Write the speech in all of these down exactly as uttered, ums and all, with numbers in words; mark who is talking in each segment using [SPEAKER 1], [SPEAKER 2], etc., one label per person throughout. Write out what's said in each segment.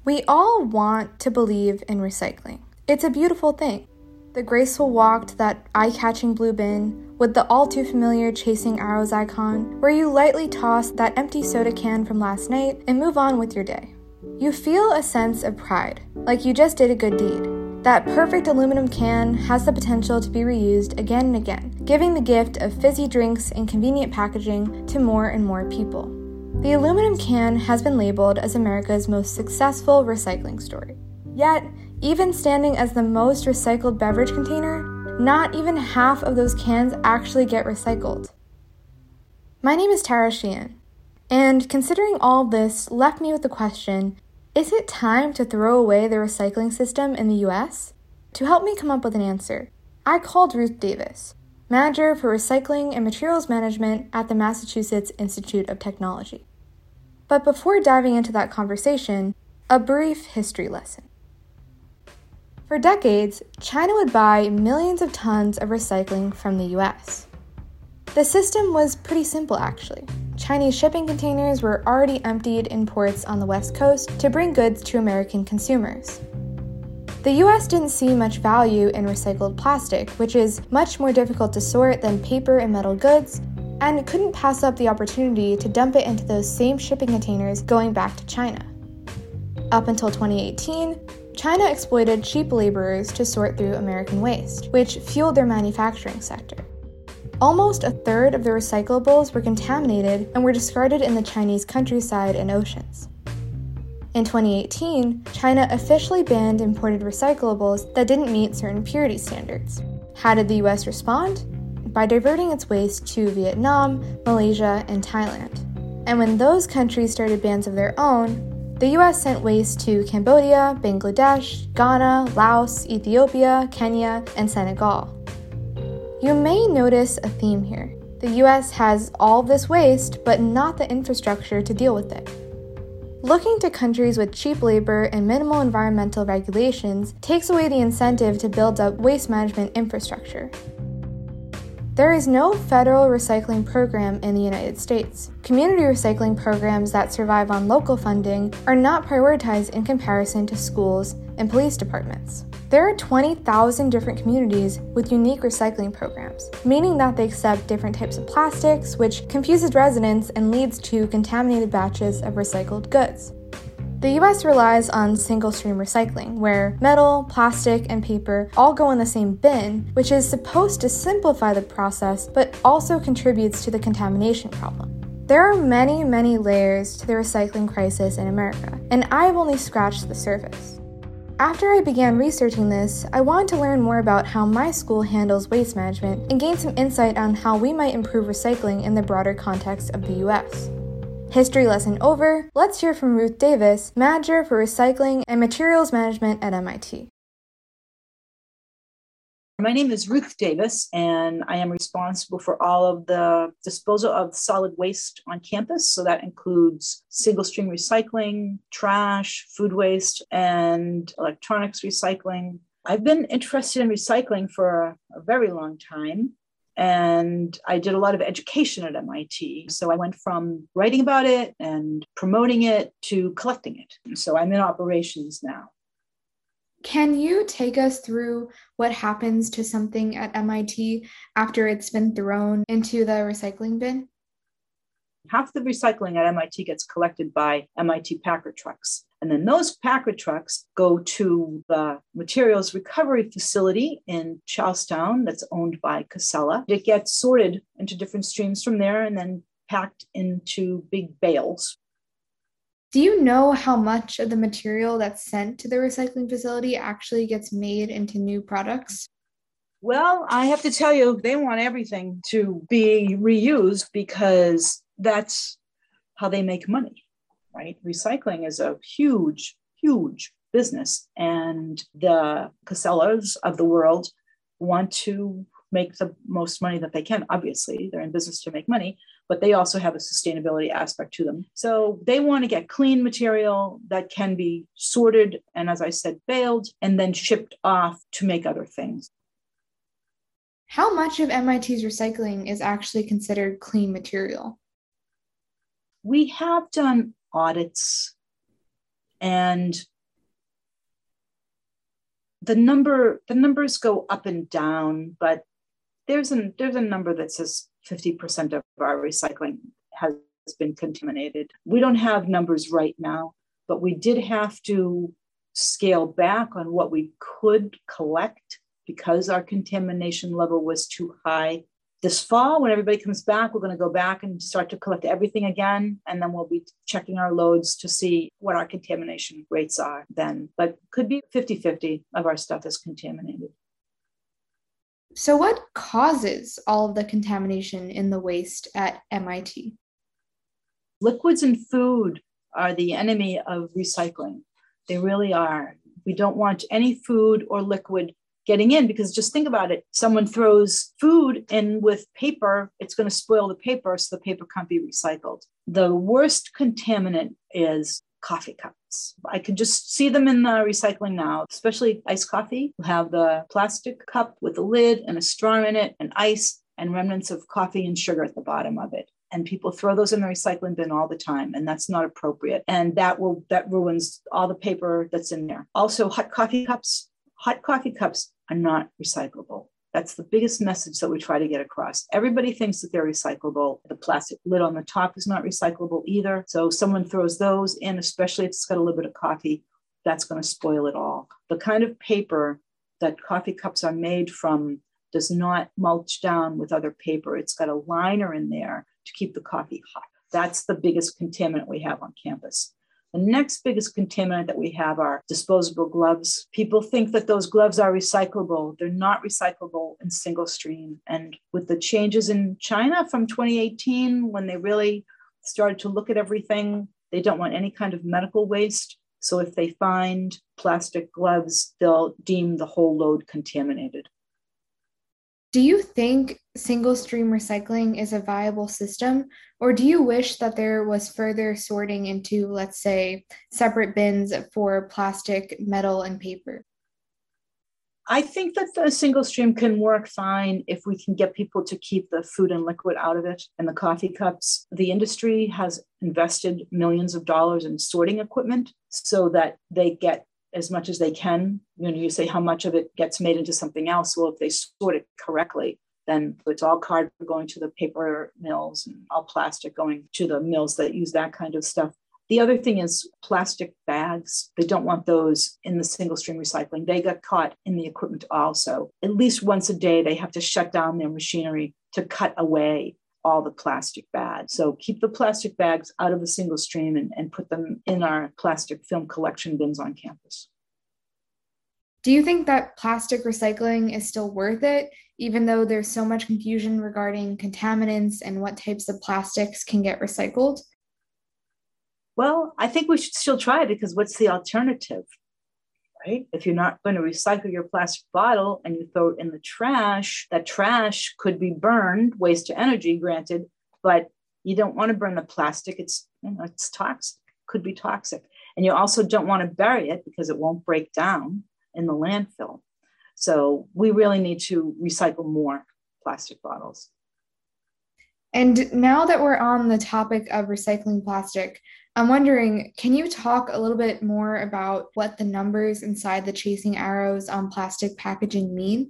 [SPEAKER 1] We all want to believe in recycling. It's a beautiful thing. The graceful walk to that eye-catching blue bin with the all-too-familiar Chasing Arrows icon, where you lightly toss that empty soda can from last night and move on with your day. You feel a sense of pride, like you just did a good deed. That perfect aluminum can has the potential to be reused again and again, giving the gift of fizzy drinks and convenient packaging to more and more people. The aluminum can has been labeled as America's most successful recycling story. Yet, even standing as the most recycled beverage container, not even half of those cans actually get recycled. My name is Tara Sheehan, and considering all this left me with the question, is it time to throw away the recycling system in the U S? To help me come up with an answer, I called Ruth Davis, Manager for Recycling and Materials Management at the Massachusetts Institute of Technology. But before diving into that conversation, a brief history lesson. For decades, China would buy millions of tons of recycling from the U S. The system was pretty simple, actually. Chinese shipping containers were already emptied in ports on the West Coast to bring goods to American consumers. The U S didn't see much value in recycled plastic, which is much more difficult to sort than paper and metal goods, and couldn't pass up the opportunity to dump it into those same shipping containers going back to China. Up until twenty eighteen, China exploited cheap laborers to sort through American waste, which fueled their manufacturing sector. Almost a third of the recyclables were contaminated and were discarded in the Chinese countryside and oceans. In twenty eighteen, China officially banned imported recyclables that didn't meet certain purity standards. How did the U S respond? By diverting its waste to Vietnam, Malaysia, and Thailand. And when those countries started bans of their own, the U S sent waste to Cambodia, Bangladesh, Ghana, Laos, Ethiopia, Kenya, and Senegal. You may notice a theme here. The U S has all of this waste, but not the infrastructure to deal with it. Looking to countries with cheap labor and minimal environmental regulations takes away the incentive to build up waste management infrastructure. There is no federal recycling program in the United States. Community recycling programs that survive on local funding are not prioritized in comparison to schools and police departments. There are twenty thousand different communities with unique recycling programs, meaning that they accept different types of plastics, which confuses residents and leads to contaminated batches of recycled goods. The U S relies on single-stream recycling, where metal, plastic, and paper all go in the same bin, which is supposed to simplify the process, but also contributes to the contamination problem. There are many, many layers to the recycling crisis in America, and I've only scratched the surface. After I began researching this, I wanted to learn more about how my school handles waste management and gain some insight on how we might improve recycling in the broader context of the U S. History lesson over, let's hear from Ruth Davis, Manager for Recycling and Materials Management at M I T.
[SPEAKER 2] My name is Ruth Davis, and I am responsible for all of the disposal of solid waste on campus. So that includes single-stream recycling, trash, food waste, and electronics recycling. I've been interested in recycling for a, a very long time. And I did a lot of education at M I T. So I went from writing about it and promoting it to collecting it. So I'm in operations now.
[SPEAKER 1] Can you take us through what happens to something at M I T after it's been thrown into the recycling bin?
[SPEAKER 2] Half the recycling at M I T gets collected by M I T Packer trucks. And then those Packer trucks go to the materials recovery facility in Charlestown that's owned by Casella. It gets sorted into different streams from there and then packed into big bales.
[SPEAKER 1] Do you know how much of the material that's sent to the recycling facility actually gets made into new products?
[SPEAKER 2] Well, I have to tell you, they want everything to be reused because that's how they make money. Right? Recycling is a huge, huge business, and the Casellas of the world want to make the most money that they can. Obviously, they're in business to make money, but they also have a sustainability aspect to them. So they want to get clean material that can be sorted and, as I said, baled and then shipped off to make other things.
[SPEAKER 1] How much of M I T's recycling is actually considered clean material?
[SPEAKER 2] We have done audits, and the number, the numbers go up and down, but there's a, there's a number that says fifty percent of our recycling has been contaminated. We don't have numbers right now, but we did have to scale back on what we could collect because our contamination level was too high. This fall, when everybody comes back, we're going to go back and start to collect everything again. And then we'll be checking our loads to see what our contamination rates are then. But could be fifty-fifty of our stuff is contaminated.
[SPEAKER 1] So what causes all of the contamination in the waste at M I T?
[SPEAKER 2] Liquids and food are the enemy of recycling. They really are. We don't want any food or liquid getting in, because just think about it. Someone throws food in with paper, it's going to spoil the paper, so the paper can't be recycled. The worst contaminant is coffee cups. I can just see them in the recycling now, especially iced coffee. You have the plastic cup with a lid and a straw in it and ice and remnants of coffee and sugar at the bottom of it. And people throw those in the recycling bin all the time, and that's not appropriate. And that will that ruins all the paper that's in there. Also, hot coffee cups. Hot coffee cups are not recyclable. That's the biggest message that we try to get across. Everybody thinks that they're recyclable. The plastic lid on the top is not recyclable either. So someone throws those in, especially if it's got a little bit of coffee, that's going to spoil it all. The kind of paper that coffee cups are made from does not mulch down with other paper. It's got a liner in there to keep the coffee hot. That's the biggest contaminant we have on campus. The next biggest contaminant that we have are disposable gloves. People think that those gloves are recyclable. They're not recyclable in single stream. And with the changes in China from twenty eighteen, when they really started to look at everything, they don't want any kind of medical waste. So if they find plastic gloves, they'll deem the whole load contaminated.
[SPEAKER 1] Do you think single stream recycling is a viable system, or do you wish that there was further sorting into, let's say, separate bins for plastic, metal, and paper?
[SPEAKER 2] I think that the single stream can work fine if we can get people to keep the food and liquid out of it and the coffee cups. The industry has invested millions of dollars in sorting equipment so that they get as much as they can. You know, you say how much of it gets made into something else. Well, if they sort it correctly, then it's all cardboard going to the paper mills and all plastic going to the mills that use that kind of stuff. The other thing is plastic bags. They don't want those in the single stream recycling. They got caught in the equipment also. At least once a day, they have to shut down their machinery to cut away all the plastic bags. So keep the plastic bags out of the single stream and, and put them in our plastic film collection bins on campus.
[SPEAKER 1] Do you think that plastic recycling is still worth it, even though there's so much confusion regarding contaminants and what types of plastics can get recycled?
[SPEAKER 2] Well, I think we should still try it, because what's the alternative, right? If you're not going to recycle your plastic bottle and you throw it in the trash, that trash could be burned, waste to energy, granted, but you don't want to burn the plastic. It's, you know, it's toxic, could be toxic. And you also don't want to bury it because it won't break down in the landfill. So we really need to recycle more plastic bottles.
[SPEAKER 1] And now that we're on the topic of recycling plastic, I'm wondering, can you talk a little bit more about what the numbers inside the chasing arrows on plastic packaging mean?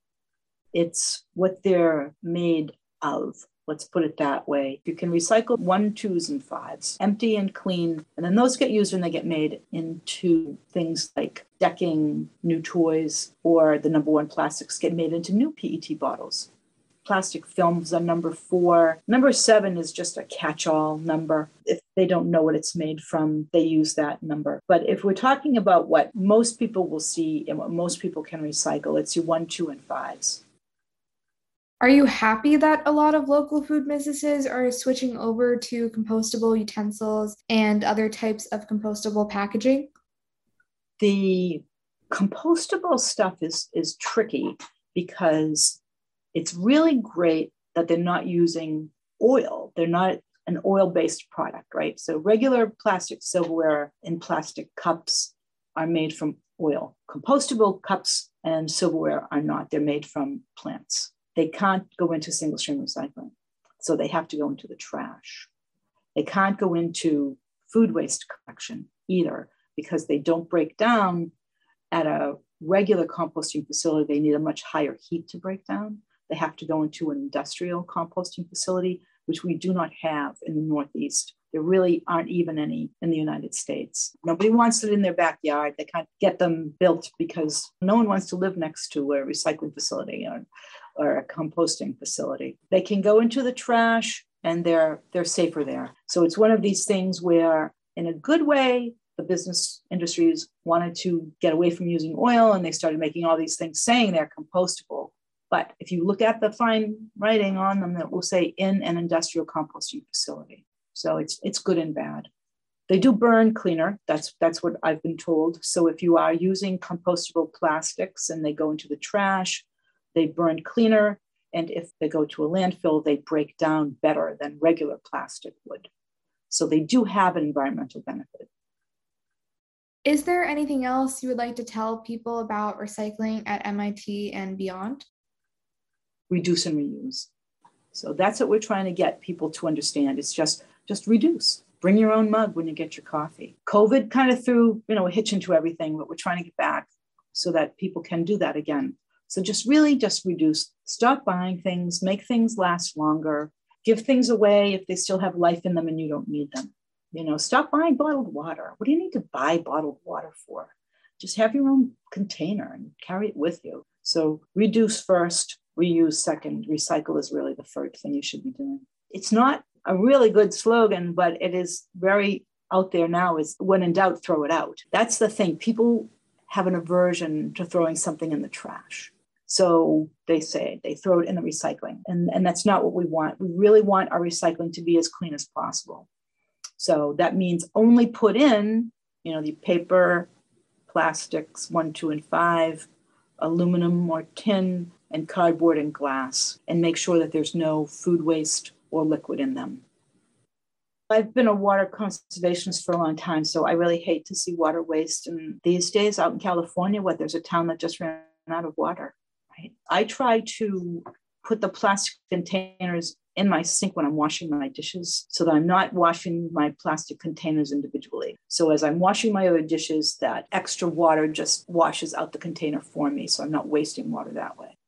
[SPEAKER 2] It's what they're made of. Let's put it that way. You can recycle one, twos, and fives, empty and clean. And then those get used when they get made into things like decking, new toys, or the number one plastics get made into new P E T bottles. Plastic films are number four. Number seven is just a catch-all number. If they don't know what it's made from, they use that number. But if we're talking about what most people will see and what most people can recycle, it's your one, two, and fives.
[SPEAKER 1] Are you happy that a lot of local food businesses are switching over to compostable utensils and other types of compostable packaging?
[SPEAKER 2] The compostable stuff is, is tricky because it's really great that they're not using oil. They're not an oil-based product, right? So regular plastic silverware and plastic cups are made from oil. Compostable cups and silverware are not. They're made from plants. They can't go into single stream recycling. So they have to go into the trash. They can't go into food waste collection either because they don't break down at a regular composting facility, they need a much higher heat to break down. They have to go into an industrial composting facility, which we do not have in the Northeast. There really aren't even any in the United States. Nobody wants it in their backyard. They can't get them built because no one wants to live next to a recycling facility or, or a composting facility. They can go into the trash and they're they're safer there. So it's one of these things where, in a good way, the business industries wanted to get away from using oil, and they started making all these things saying they're compostable. But if you look at the fine writing on them, that will say in an industrial composting facility. So it's it's good and bad. They do burn cleaner. That's that's what I've been told. So if you are using compostable plastics and they go into the trash, they burn cleaner. And if they go to a landfill, they break down better than regular plastic would. So they do have an environmental benefit.
[SPEAKER 1] Is there anything else you would like to tell people about recycling at M I T and beyond?
[SPEAKER 2] Reduce and reuse. So that's what we're trying to get people to understand. It's just, just reduce. Bring your own mug when you get your coffee. COVID kind of threw, you know, a hitch into everything, but we're trying to get back so that people can do that again. So just really just reduce. Stop buying things, make things last longer, give things away if they still have life in them and you don't need them. You know, stop buying bottled water. What do you need to buy bottled water for? Just have your own container and carry it with you. So reduce first, reuse second, recycle is really the first thing you should be doing. It's not a really good slogan, but it is very out there now, is when in doubt, throw it out. That's the thing. People have an aversion to throwing something in the trash. So they say they throw it in the recycling. And, and that's not what we want. We really want our recycling to be as clean as possible. So that means only put in, you know, the paper, plastics, one, two, and five, aluminum or tin, and cardboard and glass, and make sure that there's no food waste or liquid in them. I've been a water conservationist for a long time, so I really hate to see water waste. And these days out in California, what, there's a town that just ran out of water. Right? I try to put the plastic containers in my sink when I'm washing my dishes so that I'm not washing my plastic containers individually. So as I'm washing my other dishes, that extra water just washes out the container for me, so I'm not wasting water that way.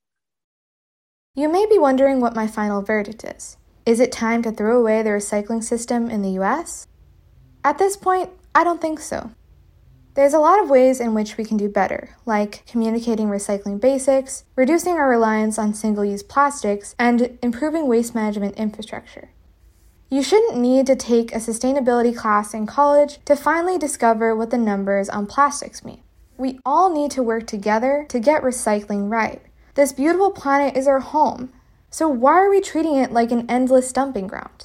[SPEAKER 1] You may be wondering what my final verdict is. Is it time to throw away the recycling system in the U S? At this point, I don't think so. There's a lot of ways in which we can do better, like communicating recycling basics, reducing our reliance on single-use plastics, and improving waste management infrastructure. You shouldn't need to take a sustainability class in college to finally discover what the numbers on plastics mean. We all need to work together to get recycling right. This beautiful planet is our home, so why are we treating it like an endless dumping ground?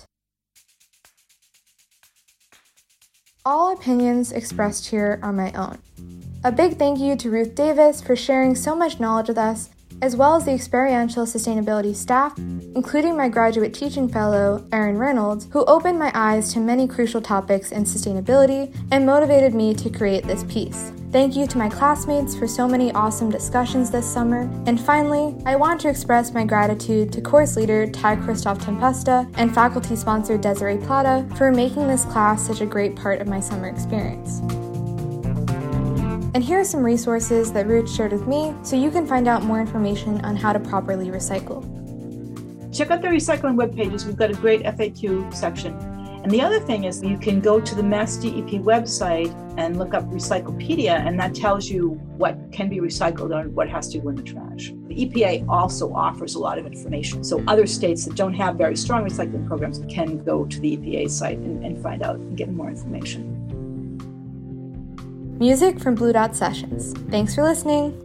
[SPEAKER 1] All opinions expressed here are my own. A big thank you to Ruth Davis for sharing so much knowledge with us, as well as the experiential sustainability staff, including my graduate teaching fellow, Erin Reynolds, who opened my eyes to many crucial topics in sustainability and motivated me to create this piece. Thank you to my classmates for so many awesome discussions this summer. And finally, I want to express my gratitude to course leader Ty Christoph Tempesta and faculty sponsor Desiree Plata for making this class such a great part of my summer experience. And here are some resources that Ruth shared with me so you can find out more information on how to properly recycle.
[SPEAKER 2] Check out the recycling web pages. We've got a great F A Q section. And the other thing is you can go to the Mass D E P website and look up Recyclepedia, and that tells you what can be recycled and what has to go in the trash. The E P A also offers a lot of information. So other states that don't have very strong recycling programs can go to the E P A site and, and find out and get more information.
[SPEAKER 1] Music from Blue Dot Sessions. Thanks for listening.